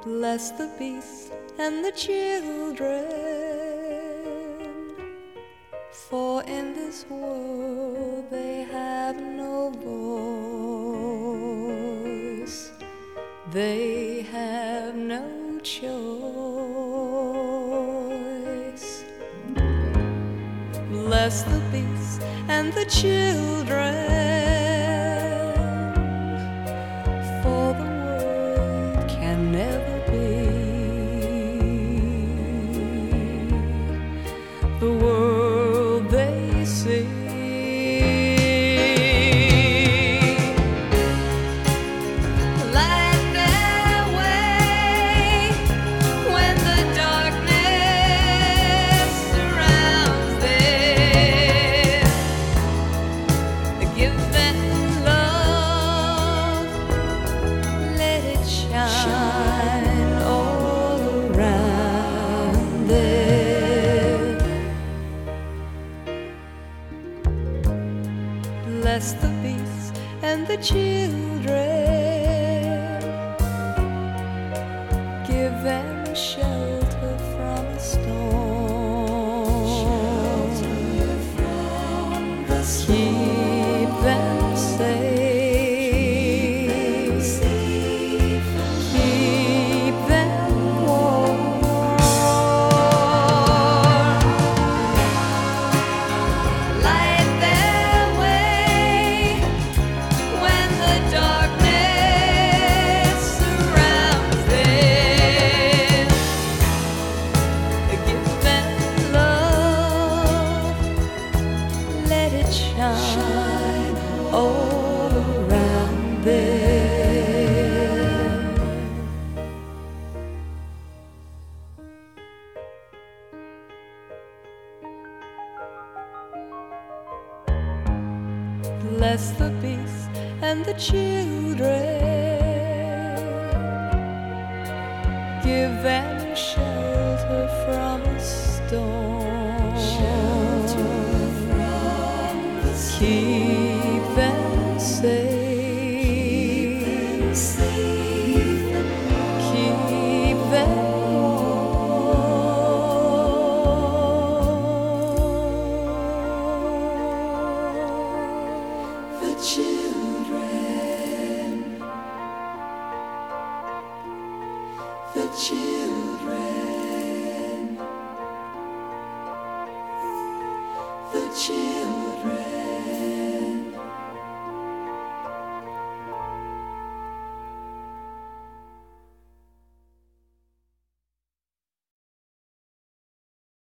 Bless the beasts and the children, for in this world they have no voice, they have no choice. Bless the beasts and the children, for the world can never be the world they see. Light their way when the darkness surrounds them. Give them love, let it shine all around them. Bless the beasts and the children, give them shelter from a storm, keep them safe, keep them warm. Light their way when the darkness surrounds them. Give them love, let it shine all around them. Bless the beasts and the children, give them shelter from a storm, keep them safe, keep them warm. The children, the children, the children.